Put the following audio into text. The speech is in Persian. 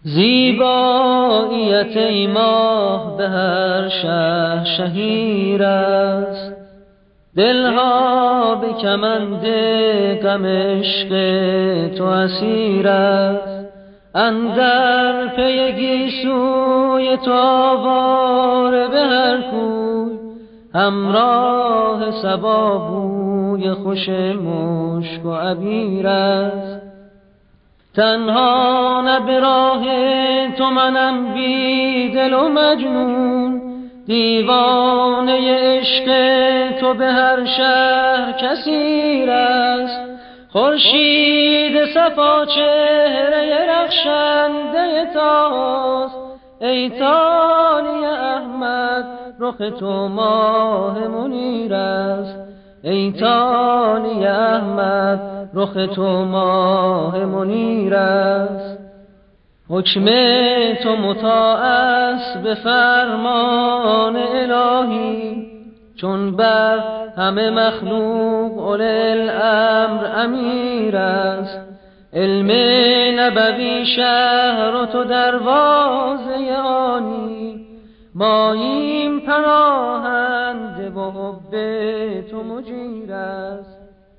زیباییت ای ماه به هر شه شهیر است، دلها به کمند غم عشق تو اسیر است. اندر پی گیسوی تو آواره به هر کوی، همراه صبا بوی خوش مشک و عبیر است. تنها نه به راه تو منم بی دل و مجنون، دیوانه عشق تو به هر شهر کثیر است. خورشید صفا چهره رخشنده تاست، ای تالی احمد رخ تو ماه منیر است. ای تالی احمد رخ تو ماه منیر است. حکم تو مطاع است به فرمان الهی، چون بر همه مخلوق اولی الامر امیر است. علم نبوی شهر و تو دروازه آنی، ماییم پناهنده و حب تو مجیر است.